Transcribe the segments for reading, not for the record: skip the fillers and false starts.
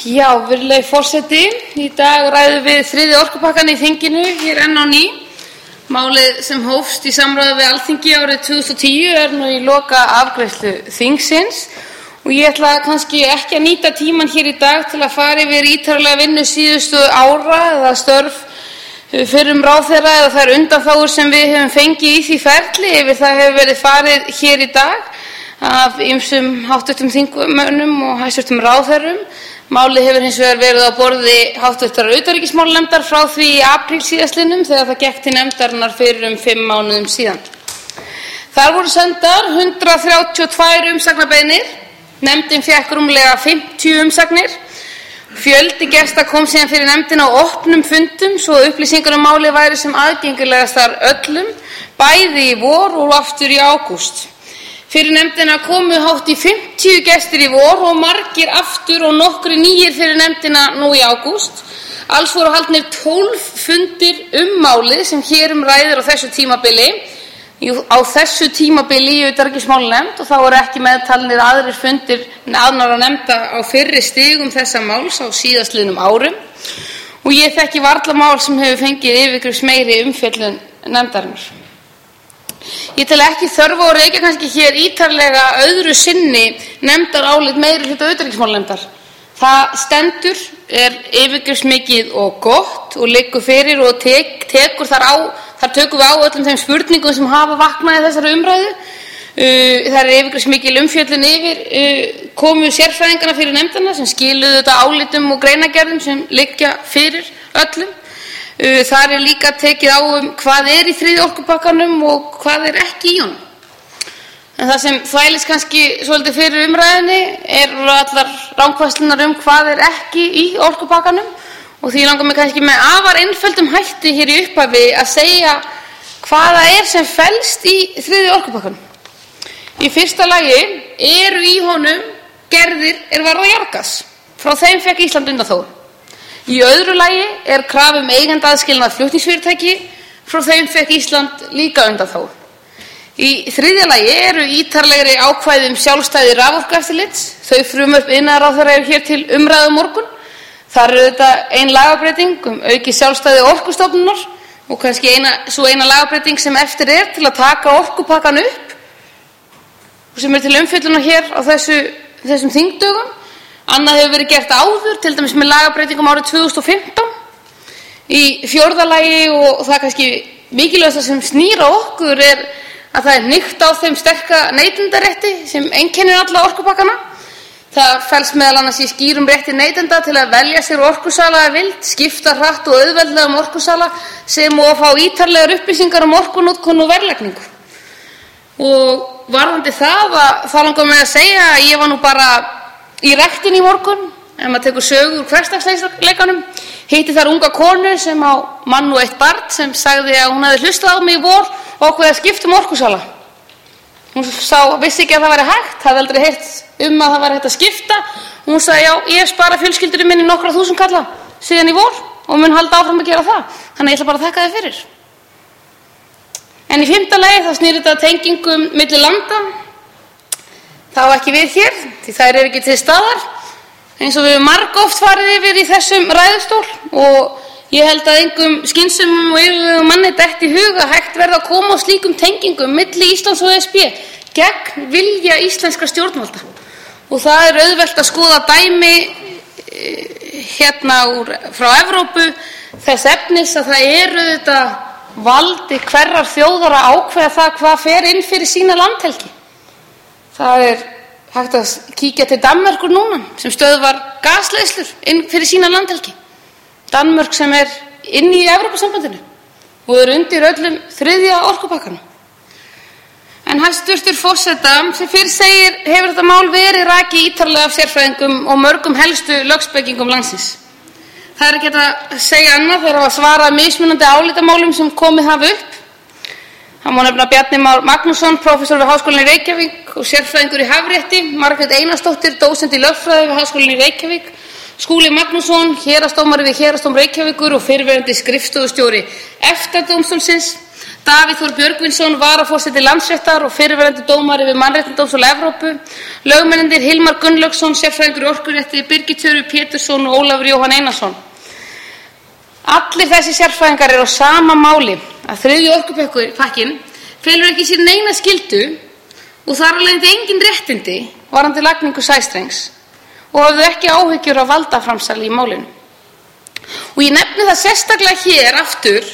Já, virðulegi forseti, í dag ræðum við þriðja orkupakkann í þinginu hér enn á ný. Málið sem hófst í samráði við Alþingi árið 2010 nú í loka afgreiðslu þingsins og ég ætla kannski ekki að nýta tímann hér í dag til að fara yfir ítarlega vinnu síðustu ára eða störf fyrrum ráðherra eða þær undanþágur sem við höfum fengið í því ferli yfir það hefur verið farið hér í dag af ýmsum háttvirtum þingmönnum og hæstvirtum ráðherrum. Málið hefur hins vegar verið á borði háttvirtrar utanríkismálanefndar frá því í apríl síðastliðnum þegar það gekk til nefndarinnar fyrir 5 mánuðum síðan. Þar voru sendar 132 umsagnarbeiðnir, nefndin fékk rúmlega 50 umsagnir. Fjöldi gesta kom síðan fyrir nefndina á opnum fundum svo upplýsingar málið væri sem aðgengilegastar öllum, bæði í vor og aftur í ágúst. Fyrir nefndina komu hátt í 50 gestir í vor og margir aftur og nokkri nýir fyrir nefndina nú í ágúst. Alls voru haldnir 12 fundir málið sem hér ræðir á þessu tímabili. Á þessu tímabili í utanríkismálanefnd og þá eru ekki meðtalnir aðrir fundir annarra nefnda á fyrri stigum þessa máls á síðastliðnum árum. Og ég þekki varla mál sem hefur fengið yfirgripsmeiri umfjöllun nefndarinnar. Ég tel ekki þörf á að rekja kannski hér ítarlega öðru sinni nefndarálit meiri hluta utanríkismálanefndar. Það stendur, yfirgripsmikið og gott og liggur fyrir og tekur þar tökum við á öllum þeim spurningum sem hafa vaknað í þessari umræðu. Það er yfirgripsmikil umfjöllun yfir komu sérfræðinganna fyrir nefndina sem skiluðu þetta álitum og greinagerðum sem liggja fyrir öllum. Þar er líka tekið á hvað er í þriðja orkupakkanum og hvað er ekki í honum. En það sem þvælist kannski svolítið fyrir umræðinni eru allar rangfærslurnar hvað er ekki í orkupakkanum og því langar mig kannski með afar einföldum hætti hér í upphafi að segja hvað það er sem felst í þriðja orkupakkanum. Í fyrsta lagi eru í honum gerðir varða jarðgas. Frá þeim fékk Ísland undanþágu. Í öðru lagi er krafa eigendaðskilnað flutningsfyrirtæki, frá þeim fékk Ísland líka undanþágu. Í þriðja lagi eru ítarlegri ákvæði sjálfstæði raforkueftirlits, þau frumvörp iðnaðarráðherra eru hér til umræðu morgun. Þar er þetta ein lagabreyting aukið sjálfstæði Orkustofnunar og kannski sú eina lagabreyting sem eftir er til að taka orkupakkann upp og sem til umfjöllunar hér á þessum þingdögum. Annað hefur verið gert áður, til dæmis með lagabreytingum árið 2015. Í fjórða lagi, og það kannski mikilvægasta sem snýr á okkur er að það er hnykkt á þeim sterka neytendarétti sem einkennir alla orkupakkana. Það felst meðal annars í skýrum rétti neytenda til að velja sér orkusala að vild, skipta hratt og auðveldlega orkusala sem og að fá ítarlegar upplýsingar orkunotkun og verðlagningu. Og varðandi það langar mig að segja að ég var nú bara í ræktinni í morgun, ef maður tekur sögu úr hversdagsleikanum, hitti þar unga konu sem á mann og eitt barn sem sagði að hún hefði hlustað á mig í vor og ákveðið að skipta orkusala. Hún vissi ekki að það væri hægt, hafði aldrei heyrt að það væri hægt að skipta. Hún sagði, já, ég hef sparað fjölskyldunni minni nokkra þúsund kalla síðan í vor og mun halda áfram að gera það. Þannig ég ætla bara að þakka þér fyrir. En í 5. lagi þá snýr þetta tengingum milli landa. Það á ekki við hér, því þær eru ekki til staðar, eins og við margoft farið yfir í þessum ræðustól og ég held að engum skynsömum og yfirvegum manni detti í hug að hægt verða að koma á slíkum tengingum milli Íslands og ESB gegn vilja íslenskra stjórnvalda. Og það er auðvelt að skoða dæmi frá Evrópu þess efnis að það eru þetta valdi hverrar þjóðar að ákveða það hvað fer inn fyrir sína landhelgi. Það er hægt að kíkja til Danmerkur núna sem stöðvar gasleiðslur inn fyrir sína landhelgi. Danmörk sem er inni í Evrópusambandinu og er undir öllum þriðja orkupakkanum. En hæstvirtur forseta sem fyrr segir hefur þetta mál verið rakið ítarlega af sérfræðingum og mörgum helstu lögspekingum landsins. Það er ekki að segja annað þegar að svara mismunandi álitamálum sem komið hafa upp. Það má nefna Bjarni Már Magnússon, prófessor við Háskólann í Reykjavík og sérfræðingur í hafrétti, Margrét Einarsdóttir, dósent í lögfræði við Háskólann í Reykjavík, Skúli Magnússon, héraðsdómari við Héraðsdóm Reykjavíkur og fyrrverandi skrifstofustjóri EFTA-dómstólsins, Davíð Þór Björgvinsson, varaforseti Landsréttar og fyrrverandi dómari við Mannréttindadómstól Evrópu, lögmennirnir Hilmar Gunnlaugsson, sérfræðingur í orkurétti, Birgir Tjörvi Pétursson og Ólafur Jóhann Einarsson. Allir þessi sérfræðingar eru á sama máli að þriðji orkupakkinn felur ekki í sér neina skyldu og þar af leiðandi engin réttindi varðandi lagningu sæstrengs og höfðu ekki áhyggjur af valdaframsali í málinu. Og ég nefni það sérstaklega hér aftur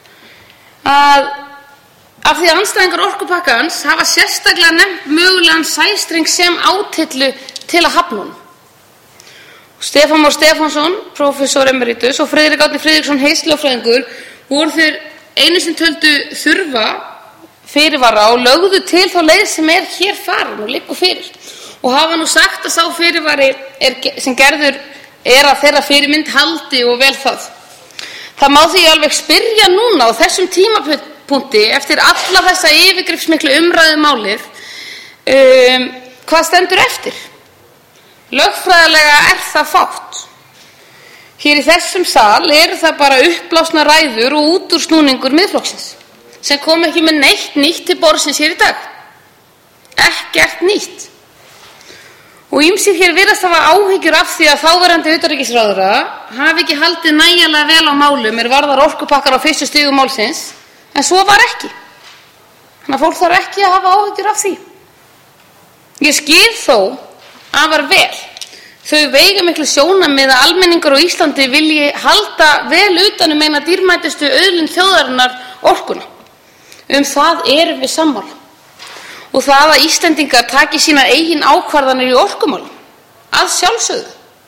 að af því að andstæðingar orkupakkans hafa sérstaklega nefnt mögulegan sæstreng sem átyllu til að hafna honum. Stefán Már Stefánsson, prófessor emeritus, og Friðrik Árni Friðriksson, heiðskilafræðingur, voru þeir einu sem töldu þurfa fyrirvara og lögðu til þá leið sem hér farin og liggur fyrir. Og hafa nú sagt að sá fyrirvari sem gerður að þeirra fyrirmynd haldi og vel það. Það má því alveg spyrja núna á þessum tímapunkti eftir alla þessa yfirgripsmiklu umræðu málið hvað stendur eftir. Lögfræðilega það fátt. Hér í þessum sal eru það bara uppblásnar ræður og útúrsnúningur Miðflokksins sem kom ekki með neitt nýtt til borðsins hér í dag. Ekkert nýtt. Og ýmsir hér virðast hafa áhyggjur af því að þáverandi utanríkisráðherra hafi ekki haldið nægjanlega vel á málum varðar orkupakkar á fyrstu stigum málsins, en svo var ekki. Þannig að fólk þarf ekki að hafa áhyggjur af því. Ég skil þó afar vel þau veigamiklu sjónarmið að almenningur á Íslandi vilji halda vel utan eina dýrmætustu auðlind þjóðarinnar, orkuna. Það erum við sammála. Og það að Íslendingar taki sínar eigin ákvarðanir í orkumálum, að sjálfsögðu.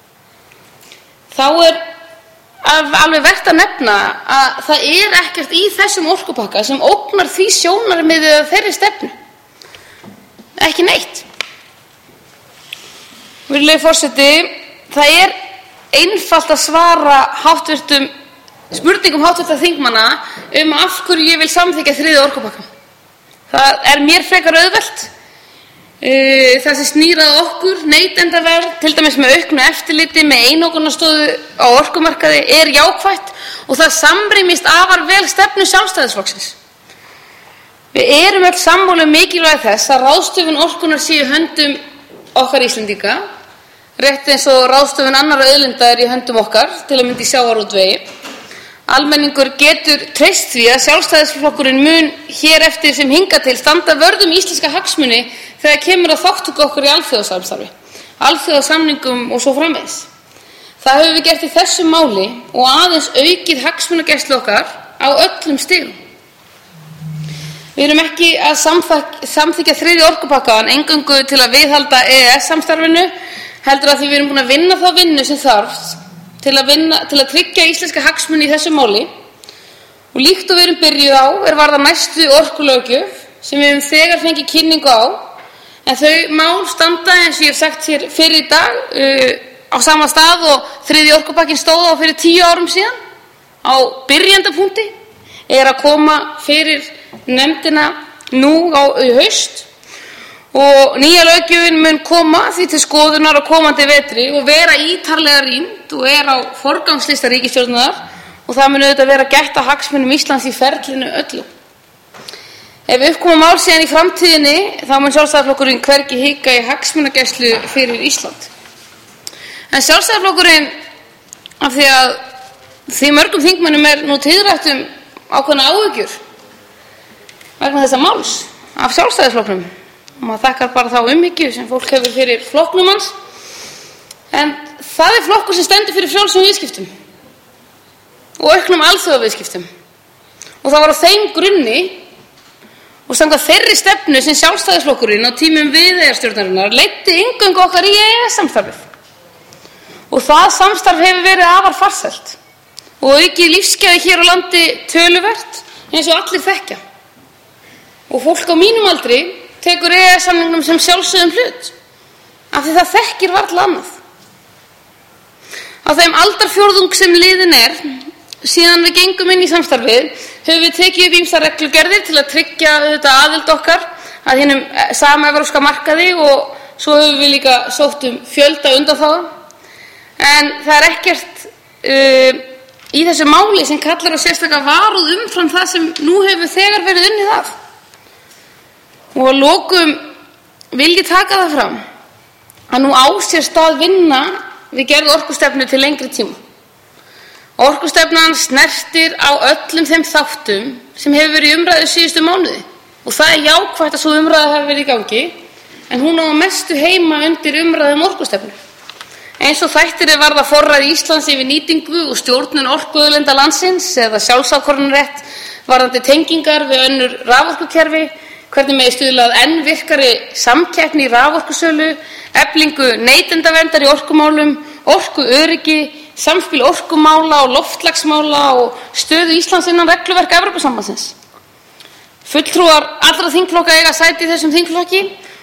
Þá alveg vert að nefna að það ekkert í þessum orkupakka sem ógnar því sjónarmiði eða þeirri stefnu. Ekki neitt. Virðulegi forseti, það einfalt að svara spurningum háttvirtra þingmanna af hverju ég vil samþykkja þriðja orkupakkann. Það mér frekar auðvelt. Það sem snýr að okkur, neytendavernd, til dæmis með auknu eftirliti með einokunarstöðu á orkumarkaði, jákvætt og það samrýmist afar vel stefnu Sjálfstæðisflokksins. Við erum öll sammála mikilvægi þess að ráðstöfun orkunnar sé í höndum okkar Íslendinga, rétt eins og ráðstöfun annarra auðlinda í höndum okkar, til að mynda í sjávarútvegi. Almenningur getur treyst því að Sjálfstæðisflokkurinn mun hér eftir sem hingað til standa vörð íslenska hagsmuni þegar kemur að þátttöku okkur í alþjóðasamstarfi, alþjóðasamningum og svo framvegis. Það höfum við gert í þessu máli og aðeins aukið hagsmunagæslu okkar á öllum stigum. Við erum ekki að samþykkja þriðja orkupakkann eingöngu til að viðhalda EES-samstarfinu, heldur að því við erum búin að vinna þá vinnu sem þarf til að tryggja íslenska hagsmuni í þessu máli. Og líkt og við erum byrjuð á varðar næstu orkulöggjöf sem við höfum þegar fengið kynningu á, en þau mál standa eins og ég hef sagt hér fyrir í dag á sama stað og þriðji orkupakkinn stóð á fyrir 10 árum síðan, á byrjendapunkti, að koma fyrir nefndina nú í haust. Og nýja löggjöfin mun koma því til skoðunar á komandi vetri og vera ítarlega rýnd og á forgangslista ríkisstjórnar og það mun auðvitað vera gætt að hagsmunum Íslands í ferlinu öllu. Ef uppkoma mál síðan í framtíðinni þá mun Sjálfstæðisflokkurinn hvergi hika í hagsmunagæslu fyrir Ísland. En Sjálfstæðisflokkurinn, af því að því mörgum þingmönnum nú tíðrætt ákveðna áhyggjur vegna þessa máls af Sjálfstæðisflokknum. Og maður þakkar bara þá umhyggju sem fólk hefur fyrir flokknum hans. En það flokkur sem stendur fyrir frjálsum viðskiptum og auknum alþjóðaviðskiptum. Og það var á þeim grunni og samkvæmt þeirri stefnu sem Sjálfstæðisflokkurinn á tímum Viðeyjarstjórnarinnar leiddi inngöngu okkar í EES-samstarfið. Og það samstarf hefur verið afar farsælt og aukið lífsgæði hér á landi töluvert eins og allir þekkja. Og fólk á mínum aldri tekur EES-samningnum sem sjálfsögðum hlut, af því það þekkir varla annað. Á þeim aldarfjórðung sem liðin síðan við gengum inn í samstarfið, höfum við tekið upp ýmsar reglugerðir til að tryggja aðild okkar að hinum sama evrópska markaði og svo höfum við líka sótt fjölda undanþága. En það ekkert í þessu máli sem kallar á sérstaka varúð umfram það sem nú hefur þegar verið unnið af. Og að lokum vil ég taka það fram að nú á sér stað vinna við gerð orkustefnu til lengri tíma. Orkustefnan snertir á öllum þeim þáttum sem hefur verið í umræðu síðustu mánuði og það er jákvætt að sú umræða hafi verið í gangi, en hún á að mestu heima undir umræðu orkustefnu. Eins og þættir varða forræði Íslands yfir nýtingu og stjórnun orkuauðlinda landsins eða sjálfsákvörðunarrétt varðandi tengingar við önnur raforkukerfi, hvernig megi stuðla að enn virkari samkeppni í raforkusölu, eflingu neytendaverndar í orkumálum, orkuöryggi, samspil orkumála og loftslagsmála og stöðu Íslands innan regluverka Evrópusambandsins. Fulltrúar allra þingflokka eiga sæti í þessum þingflokki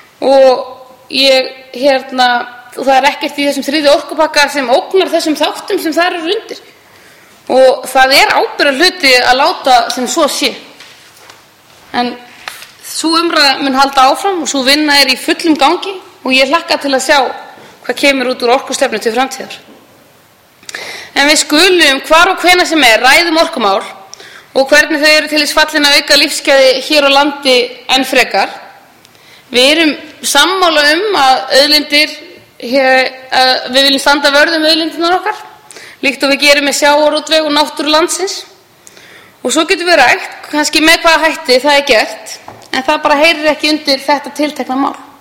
og það er ekkert í þessum þriðja orkupakka sem ógnar þessum þáttum sem þar eru undir. Og það er ábyrgðarhluti að láta sem svo sé. En sú umræða mun halda áfram og sú vinna er í fullum gangi og ég hlakka til að sjá hvað kemur út úr orkustefnu til framtíðar. En við skulum hvar og hvenær sem ræðum orkumál og hvernig þau eru til þess fallin að auka lífsgæði hér á landi enn frekar. Við erum sammála að auðlindir við viljum standa vörð auðlindirnar okkar, líkt og við gerum með sjávarútveg og náttúru landsins. Og svo getum við rætt, kannski með hvaða hætti það er gert, en það bara heyrir ekki undir þetta tiltekna mál.